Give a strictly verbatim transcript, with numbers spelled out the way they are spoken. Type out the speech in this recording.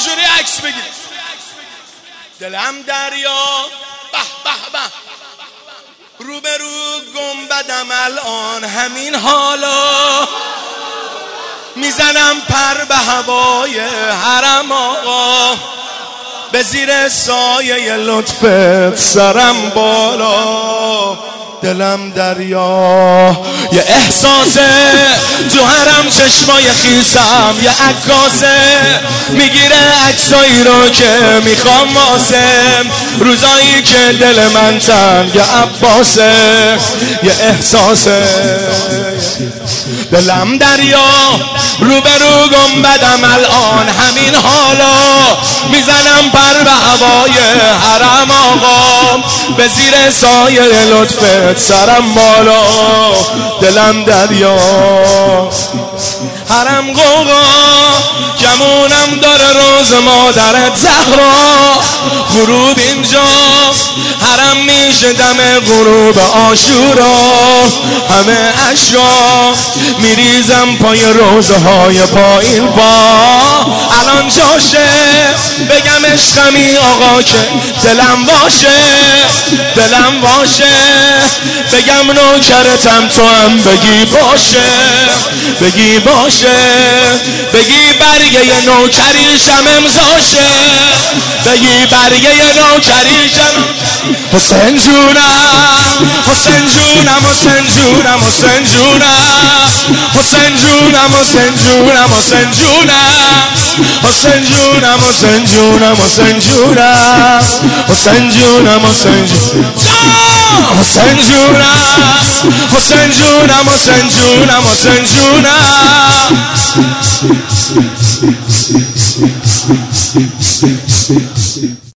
اینجوری عکس بگیر. دلم دریا به به به روبرو گنبدم الان همین حالا میزنم پر به هوای حرم آقا به زیر سایه لطفت سرم بالا. دلم دریا یه احساسه تو حرم چشمای خیسم یه عکاسه میگیره عکسایی رو که میخوام واسم روزایی که دل من تنگ عباسه. یه احساسه دلم دریا روبرو گنبدم الان همین حالا میزنم پر به هوای حرم آقا به زیر سایه لطفت سرم بالا. دلم دریا حرم قوقا گمونم داره روز مادرت زهرا غروب اینجا حرم میشه دم غروب عاشورا همه اشیا میریزم پای روزهای پایین با الان جاشه بگم عشقمی آقا که دلم باشه دلم باشه بگم نوکرتم تو هم بگی باشه بگی باشه بگی برگه نوکریشم امضاشه بگی برگه نوکریشم. حسین جونم حسین جونم حسین جونم حسین جونم حسین جونم حسین جونم حسین جونم حسین جونم حسین جونم حسین جونم حسین جونم حسین جونم حسین جونم حسین جونم حسین جونم حسین جونم.